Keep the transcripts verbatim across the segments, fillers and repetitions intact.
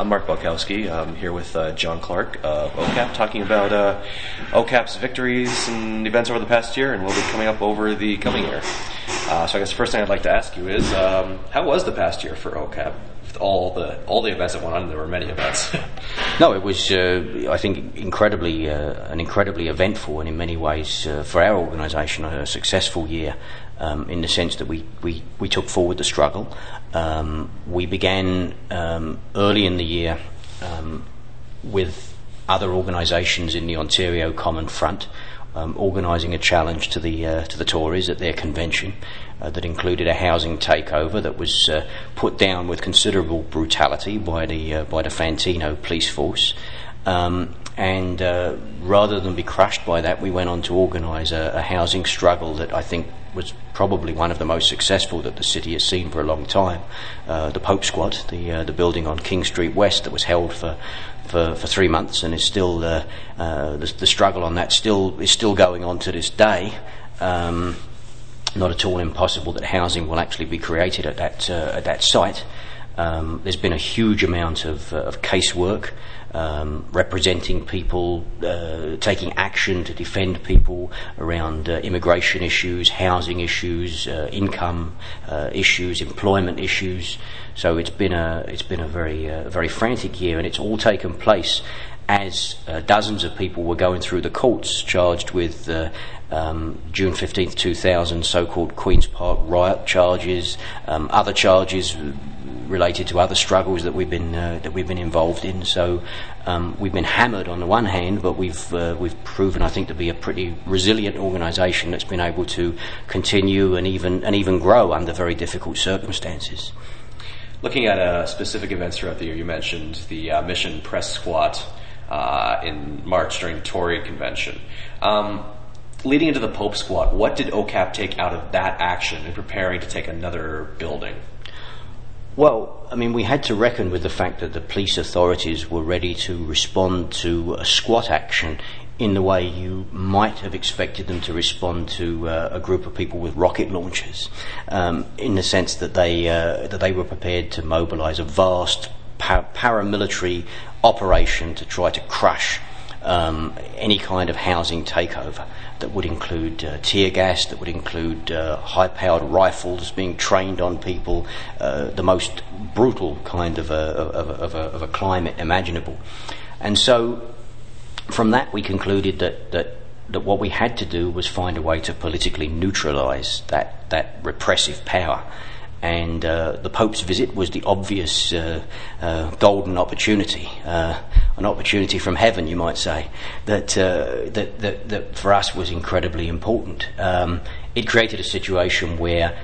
I'm Mark Balkowski. I'm here with uh, John Clark of O C A P, talking about uh, O C A P's victories and events over the past year, and will be coming up over the coming year. Uh, so I guess the first thing I'd like to ask you is, um, how was the past year for O C A P? With all the all the events that went on, and there were many events. No, it was, uh, I think, incredibly uh, an incredibly eventful and in many ways uh, for our organisation a successful year. Um, in the sense that we, we, we took forward the struggle. Um, we began um, early in the year um, with other organisations in the Ontario Common Front um, organising a challenge to the uh, to the Tories at their convention uh, that included a housing takeover that was uh, put down with considerable brutality by the uh, by the Fantino police force. Um, and uh, rather than be crushed by that, we went on to organise a, a housing struggle that I think was probably one of the most successful that the city has seen for a long time. Uh, the Pope Squat, the uh, the building on King Street West that was held for for, for three months and is still uh, uh, the, the struggle on that still is still going on to this day. Um, not at all impossible that housing will actually be created at that uh, at that site. Um, there's been a huge amount of, uh, of casework. Um, representing people, uh, taking action to defend people around uh, immigration issues, housing issues, uh, income uh, issues, employment issues. So it's been a it's been a very uh, very frantic year, and it's all taken place as uh, dozens of people were going through the courts charged with uh, um, June fifteenth, two thousand so-called Queen's Park riot charges, um, other charges related to other struggles that we've been uh, that we've been involved in. So um, we've been hammered on the one hand, but we've uh, we've proven, I think, to be a pretty resilient organisation that's been able to continue and even and even grow under very difficult circumstances. Looking at uh, specific events throughout the year, you mentioned the uh, Mission Press Squat uh, in March during the Tory convention. Um, leading into the Pope Squat, what did O C A P take out of that action in preparing to take another building? Well, I mean, we had to reckon with the fact that the police authorities were ready to respond to a squat action in the way you might have expected them to respond to uh, a group of people with rocket launchers, um, in the sense that they uh, that they were prepared to mobilise a vast par- paramilitary operation to try to crush um, any kind of housing takeover. That would include uh, tear gas, that would include uh, high-powered rifles being trained on people, uh, the most brutal kind of a, of, a, of, a, of a climate imaginable. And so from that we concluded that, that, that what we had to do was find a way to politically neutralise that, that repressive power. And uh, the Pope's visit was the obvious uh, uh, golden opportunity, uh, an opportunity from heaven, you might say, that, uh, that, that, that for us was incredibly important. Um, it created a situation where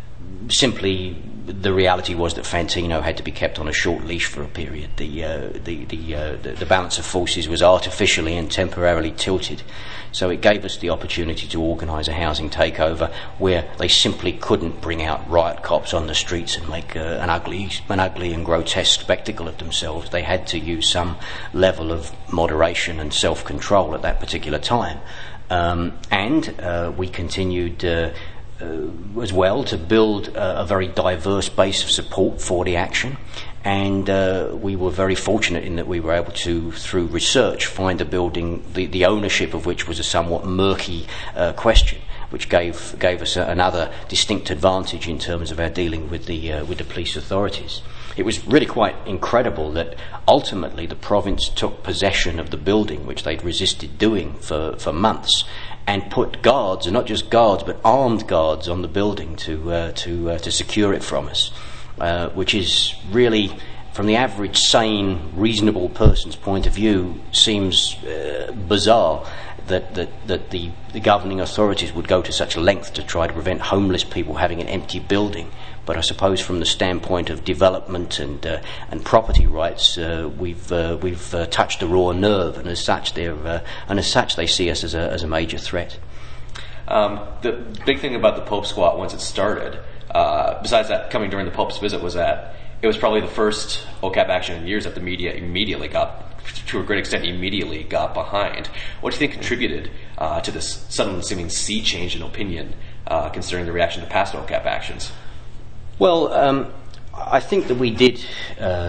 simply the reality was that Fantino had to be kept on a short leash for a period. The uh, the the, uh, the the balance of forces was artificially and temporarily tilted, so it gave us the opportunity to organise a housing takeover where they simply couldn't bring out riot cops on the streets and make uh, an ugly an ugly and grotesque spectacle of themselves. They had to use some level of moderation and self-control at that particular time, um, and uh, we continued. Uh, Uh, as well to build uh, a very diverse base of support for the action, and uh, we were very fortunate in that we were able to, through research, find a building the, the ownership of which was a somewhat murky uh, question, which gave gave us a, another distinct advantage in terms of our dealing with the uh, with the police authorities. It was really quite incredible that ultimately the province took possession of the building, which they'd resisted doing for, for months, and put guards, and not just guards, but armed guards on the building to uh, to uh, to secure it from us, uh, which is really, from the average sane, reasonable person's point of view, seems uh, bizarre that that, that the, the governing authorities would go to such length to try to prevent homeless people having an empty building. But I suppose from the standpoint of development and uh, and property rights, uh, we've uh, we've uh, touched a raw nerve, and as such, they're uh, and as such they see us as a as a major threat. Um, the big thing about the Pope Squat once it started, uh, besides that coming during the Pope's visit, was that it was probably the first O C A P action in years that the media immediately got, to a great extent, immediately got behind. What do you think contributed uh, to this sudden seeming sea change in opinion, uh, considering the reaction to past O C A P actions? Well, um, I think that we did uh,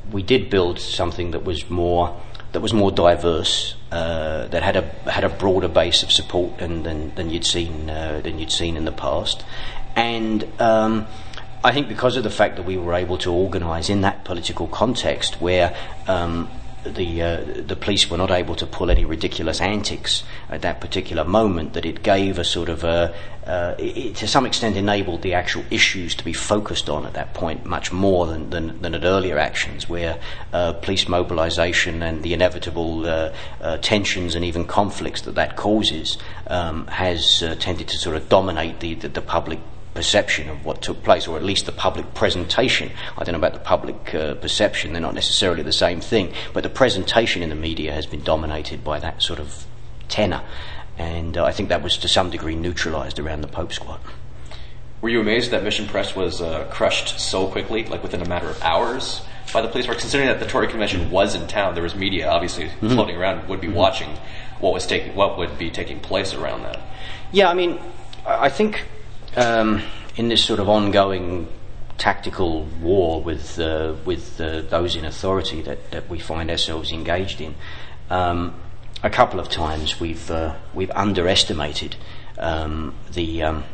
we did build something that was more that was more diverse, uh, that had a had a broader base of support than than, than you'd seen uh, than you'd seen in the past, and um, I think because of the fact that we were able to organise in that political context where um, the uh, the police were not able to pull any ridiculous antics at that particular moment, that it gave a sort of a uh, it, it to some extent enabled the actual issues to be focused on at that point much more than than, than at earlier actions where uh, police mobilisation and the inevitable uh, uh, tensions and even conflicts that that causes um, has uh, tended to sort of dominate the the, the public perception of what took place, or at least the public presentation. I don't know about the public uh, perception, they're not necessarily the same thing, but the presentation in the media has been dominated by that sort of tenor, and uh, I think that was to some degree neutralised around the Pope Squat. Were you amazed that Mission Press was uh, crushed so quickly, like within a matter of hours, by the police? Or considering that the Tory convention was in town, there was media obviously mm-hmm. floating around, would be mm-hmm. watching what was taking, what would be taking place around that. Yeah, I mean, I think Um, in this sort of ongoing tactical war with uh, with uh, those in authority that, that we find ourselves engaged in, um, a couple of times we've uh, we've underestimated um, the um,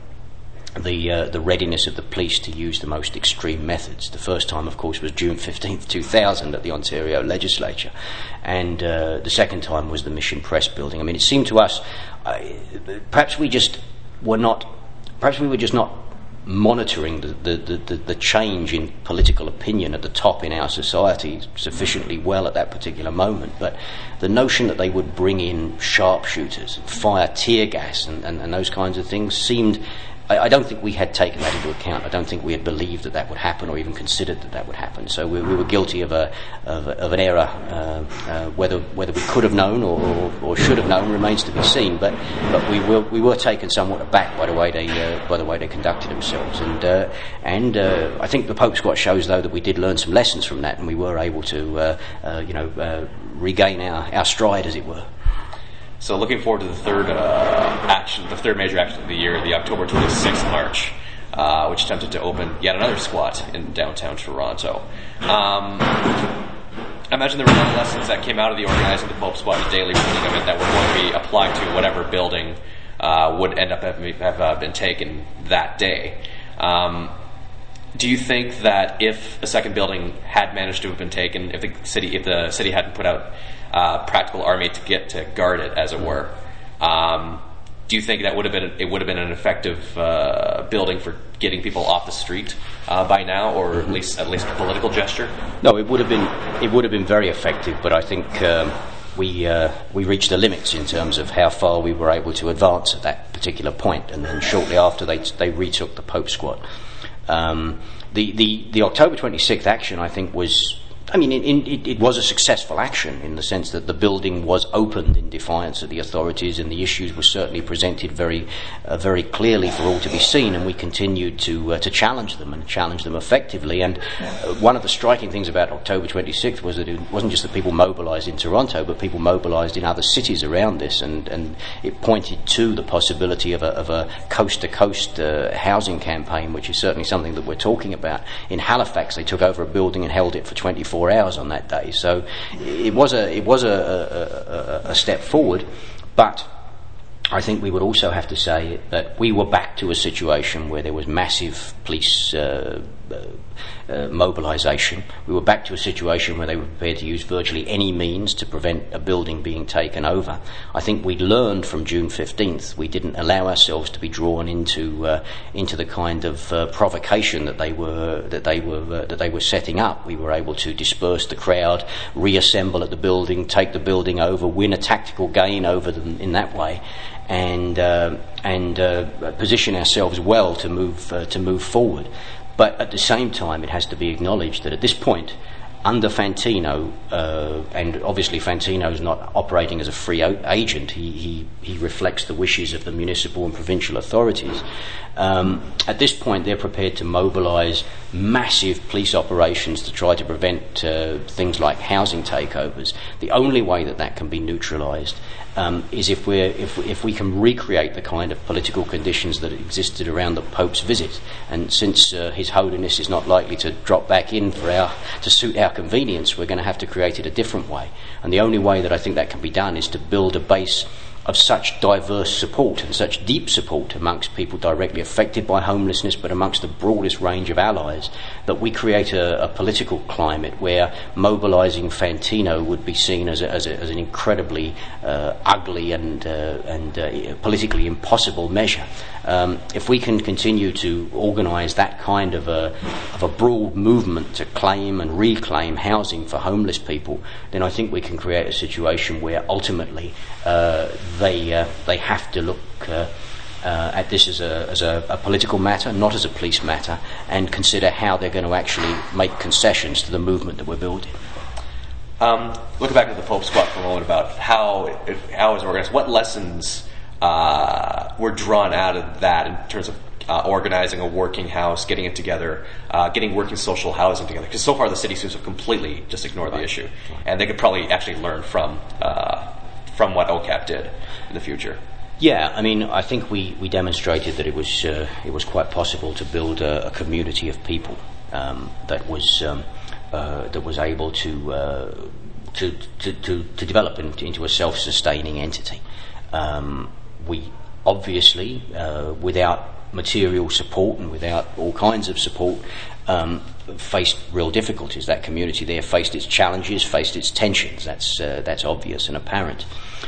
the uh, the readiness of the police to use the most extreme methods. The first time, of course, was June fifteenth, two thousand at the Ontario Legislature, and uh, the second time was the Mission Press building. I mean, it seemed to us uh, perhaps we just were not. Perhaps we were just not monitoring the, the, the, the change in political opinion at the top in our society sufficiently well at that particular moment. But the notion that they would bring in sharpshooters, fire tear gas and, and, and those kinds of things seemed... I, I don't think we had taken that into account. I don't think we had believed that that would happen or even considered that that would happen. So we, we were guilty of a of, of an error. Uh, uh, whether whether we could have known or, or, or should have known remains to be seen. But but we were we were taken somewhat aback by the way they uh, by the way they conducted themselves. And uh, and uh, I think the Pope Squat shows though that we did learn some lessons from that, and we were able to uh, uh, you know uh, regain our, our stride, as it were. So looking forward to the third uh, action, the third major action of the year, the October twenty-sixth march, uh, which attempted to open yet another squat in downtown Toronto. Um, I imagine there were many lessons that came out of the organizing the Pope Squat and daily building of it that were going to be applied to whatever building uh, would end up having have, uh, been taken that day. Um, do you think that if a second building had managed to have been taken, if the city, if the city hadn't put out Uh, practical army to get to guard it, as it were, um, do you think that would have been it would have been an effective uh, building for getting people off the street uh, by now, or at least at least a political gesture? No, it would have been it would have been very effective, but I think um, we uh, we reached the limits in terms of how far we were able to advance at that particular point, and then shortly after they they retook the Pope Squat. Um, the the the October twenty-sixth action, I think, was. I mean, it, it, it was a successful action in the sense that the building was opened in defiance of the authorities, and the issues were certainly presented very, uh, very clearly for all to be seen. And we continued to uh, to challenge them and challenge them effectively. And uh, one of the striking things about October twenty-sixth was that it wasn't just that people mobilised in Toronto, but people mobilised in other cities around this, and, and it pointed to the possibility of a, of a coast-to-coast uh, housing campaign, which is certainly something that we're talking about. In Halifax, they took over a building and held it for twenty-four hours on that day, so it was a it was a, a, a step forward, but I think we would also have to say that we were back to a situation where there was massive police uh, uh, uh, mobilisation. We were back to a situation where they were prepared to use virtually any means to prevent a building being taken over. I think we learned from June fifteenth. We didn't allow ourselves to be drawn into uh, into the kind of uh, provocation that they were that they were uh, that they were setting up. We were able to disperse the crowd, reassemble at the building, take the building over, win a tactical gain over them in that way, and uh, and uh, position ourselves well to move uh, to move forward. But at the same time, it has to be acknowledged that at this point, under Fantino, uh, and obviously Fantino is not operating as a free o- agent, he, he he reflects the wishes of the municipal and provincial authorities. Um, at this point, they're prepared to mobilise massive police operations to try to prevent uh, things like housing takeovers. The only way that that can be neutralised um, is if we're if we, if we can recreate the kind of political conditions that existed around the Pope's visit, and since uh, His Holiness is not likely to drop back in for our to suit our convenience, we're going to have to create it a different way. And the only way that I think that can be done is to build a base of such diverse support and such deep support amongst people directly affected by homelessness, but amongst the broadest range of allies, that we create a, a political climate where mobilising Fantino would be seen as, a, as, a, as an incredibly uh, ugly and, uh, and uh, politically impossible measure. Um, if we can continue to organise that kind of a, of a broad movement to claim and reclaim housing for homeless people, then I think we can create a situation where ultimately uh, they uh, they have to look uh, uh, at this as a as a, a political matter, not as a police matter, and consider how they're going to actually make concessions to the movement that we're building. Um, looking back at the Pope Squat for a moment about how it, how it was organized, what lessons uh, were drawn out of that in terms of uh, organizing a working house, getting it together, uh, getting working social housing together? Because so far the city seems to have completely just ignored Right. the issue, and they could probably actually learn from uh, from what O C A P did in the future. Yeah, I mean, I think we, we demonstrated that it was uh, it was quite possible to build a, a community of people um, that was um, uh, that was able to uh, to, to to to develop into, into a self-sustaining entity. Um, we obviously, uh, without material support and without all kinds of support, um, faced real difficulties. That community there faced its challenges, faced its tensions. That's uh, that's obvious and apparent.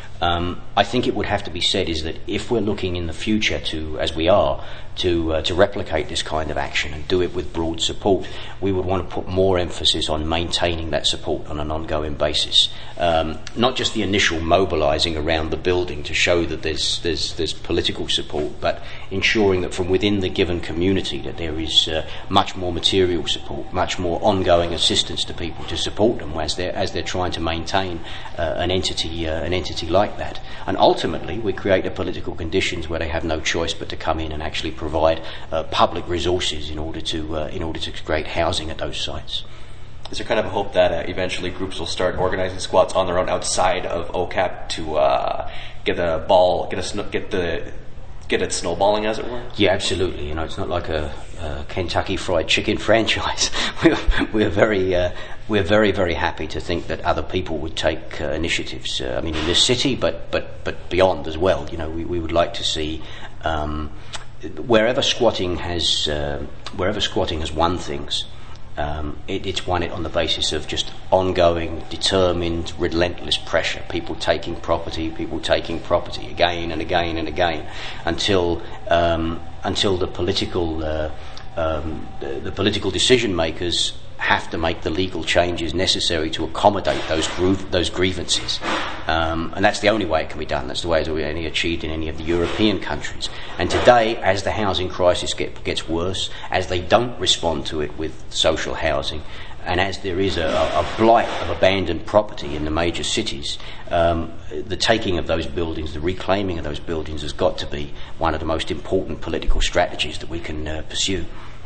Um, I think it would have to be said is that if we're looking in the future to, as we are, to uh, to replicate this kind of action and do it with broad support, we would want to put more emphasis on maintaining that support on an ongoing basis. Um, not just the initial mobilising around the building to show that there's there's there's political support, but ensuring that from within the given community that there is uh, much more material support, much more ongoing assistance to people to support them as they're as they're trying to maintain uh, an entity uh, an entity like that. And ultimately, we create the political conditions where they have no choice but to come in and actually provide uh, public resources in order to uh, in order to create housing at those sites. Is there kind of a hope that uh, eventually groups will start organizing squats on their own outside of O C A P to uh, get the ball, get a sn- get the get it snowballing, as it were? Yeah, absolutely. You know, it's not like a, a Kentucky Fried Chicken franchise. we're, we're very uh, we're very very happy to think that other people would take uh, initiatives. Uh, I mean, in this city, but but but beyond as well. You know, we, we would like to see. Um, Wherever squatting has, uh, wherever squatting has won things, um, it, it's won it on the basis of just ongoing, determined, relentless pressure. People taking property, people taking property again and again and again, until um, until the political uh, um, the, the political decision makers have to make the legal changes necessary to accommodate those gro- those grievances. Um, and that's the only way it can be done. That's the way it's only achieved in any of the European countries. And today, as the housing crisis get, gets worse, as they don't respond to it with social housing, and as there is a, a blight of abandoned property in the major cities, um, the taking of those buildings, the reclaiming of those buildings has got to be one of the most important political strategies that we can uh, pursue.